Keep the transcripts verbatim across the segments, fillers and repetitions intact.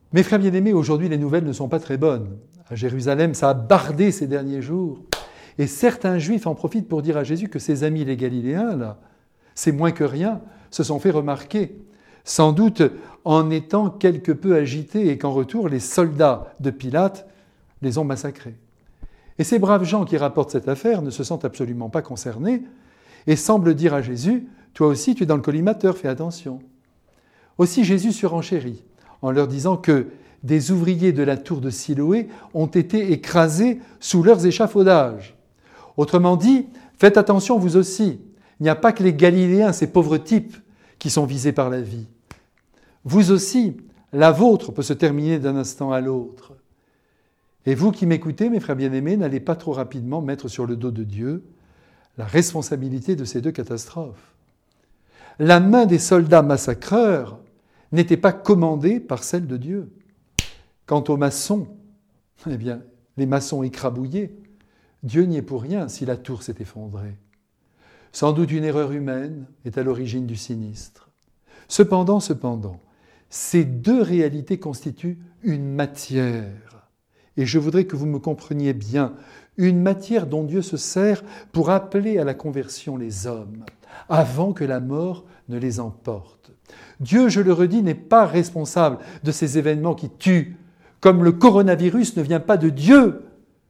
Mes frères bien-aimés, aujourd'hui, les nouvelles ne sont pas très bonnes. À Jérusalem, ça a bardé ces derniers jours. Et certains Juifs en profitent pour dire à Jésus que ses amis les Galiléens, là, c'est moins que rien, se sont fait remarquer, sans doute en étant quelque peu agités et qu'en retour, les soldats de Pilate les ont massacrés. Et ces braves gens qui rapportent cette affaire ne se sentent absolument pas concernés et semblent dire à Jésus « Toi aussi, tu es dans le collimateur, fais attention ». Aussi Jésus surenchérit en leur disant que des ouvriers de la tour de Siloé ont été écrasés sous leurs échafaudages. Autrement dit, faites attention vous aussi. Il n'y a pas que les Galiléens, ces pauvres types, qui sont visés par la vie. Vous aussi, la vôtre peut se terminer d'un instant à l'autre. Et vous qui m'écoutez, mes frères bien-aimés, n'allez pas trop rapidement mettre sur le dos de Dieu la responsabilité de ces deux catastrophes. La main des soldats massacreurs n'était pas commandée par celle de Dieu. Quant aux maçons, eh bien, les maçons écrabouillés, Dieu n'y est pour rien si la tour s'est effondrée. Sans doute une erreur humaine est à l'origine du sinistre. Cependant, cependant, ces deux réalités constituent une matière. Et je voudrais que vous me compreniez bien, une matière dont Dieu se sert pour appeler à la conversion les hommes, avant que la mort ne les emporte. Dieu, je le redis, n'est pas responsable de ces événements qui tuent, comme le coronavirus ne vient pas de Dieu.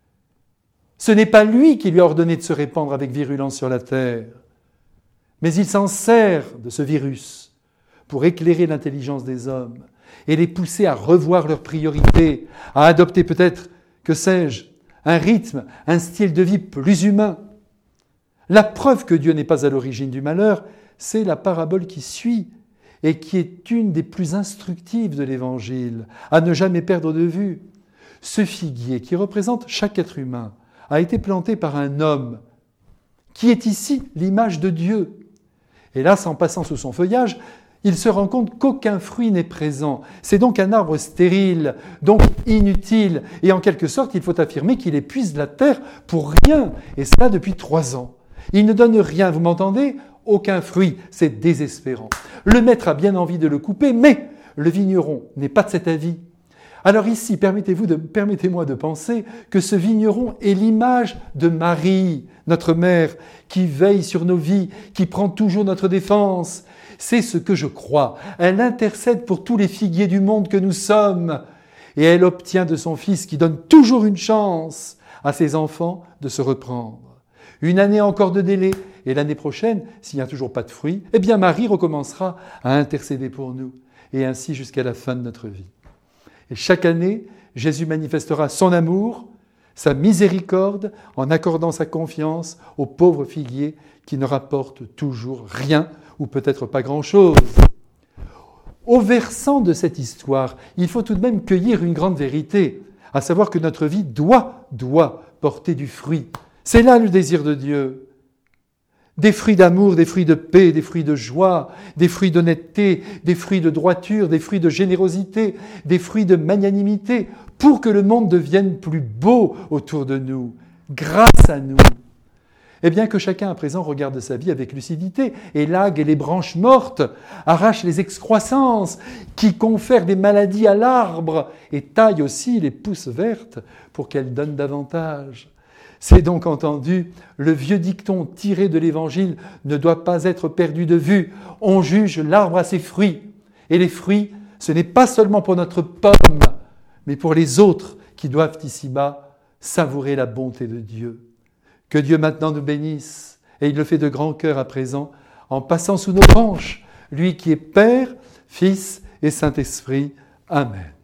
Ce n'est pas lui qui lui a ordonné de se répandre avec virulence sur la terre, mais il s'en sert de ce virus pour éclairer l'intelligence des hommes et les pousser à revoir leurs priorités, à adopter peut-être, que sais-je, un rythme, un style de vie plus humain. La preuve que Dieu n'est pas à l'origine du malheur, c'est la parabole qui suit et qui est une des plus instructives de l'Évangile, à ne jamais perdre de vue. Ce figuier qui représente chaque être humain a été planté par un homme qui est ici l'image de Dieu. Hélas, en passant sous son feuillage, il se rend compte qu'aucun fruit n'est présent. C'est donc un arbre stérile, donc inutile. Et en quelque sorte, il faut affirmer qu'il épuise la terre pour rien. Et cela depuis trois ans. Il ne donne rien, vous m'entendez ? Aucun fruit. C'est désespérant. Le maître a bien envie de le couper, mais le vigneron n'est pas de cet avis. Alors ici, permettez-vous de, permettez-moi de penser que ce vigneron est l'image de Marie, notre mère, qui veille sur nos vies, qui prend toujours notre défense. C'est ce que je crois. Elle intercède pour tous les figuiers du monde que nous sommes. Et elle obtient de son Fils, qui donne toujours une chance à ses enfants de se reprendre. Une année encore de délai, et l'année prochaine, s'il n'y a toujours pas de fruits, eh bien Marie recommencera à intercéder pour nous, et ainsi jusqu'à la fin de notre vie. Et chaque année, Jésus manifestera son amour, sa miséricorde, en accordant sa confiance aux pauvres figuiers qui ne rapportent toujours rien, ou peut-être pas grand-chose. Au versant de cette histoire, il faut tout de même cueillir une grande vérité, à savoir que notre vie doit, doit porter du fruit. C'est là le désir de Dieu. Des fruits d'amour, des fruits de paix, des fruits de joie, des fruits d'honnêteté, des fruits de droiture, des fruits de générosité, des fruits de magnanimité, pour que le monde devienne plus beau autour de nous, grâce à nous. Eh bien que chacun à présent regarde sa vie avec lucidité, élague les branches mortes, arrache les excroissances, qui confèrent des maladies à l'arbre, et taille aussi les pousses vertes pour qu'elles donnent davantage. C'est donc entendu, le vieux dicton tiré de l'Évangile ne doit pas être perdu de vue. On juge l'arbre à ses fruits. Et les fruits, ce n'est pas seulement pour notre pomme, mais pour les autres qui doivent ici-bas savourer la bonté de Dieu. Que Dieu maintenant nous bénisse, et il le fait de grand cœur à présent, en passant sous nos branches, lui qui est Père, Fils et Saint-Esprit. Amen.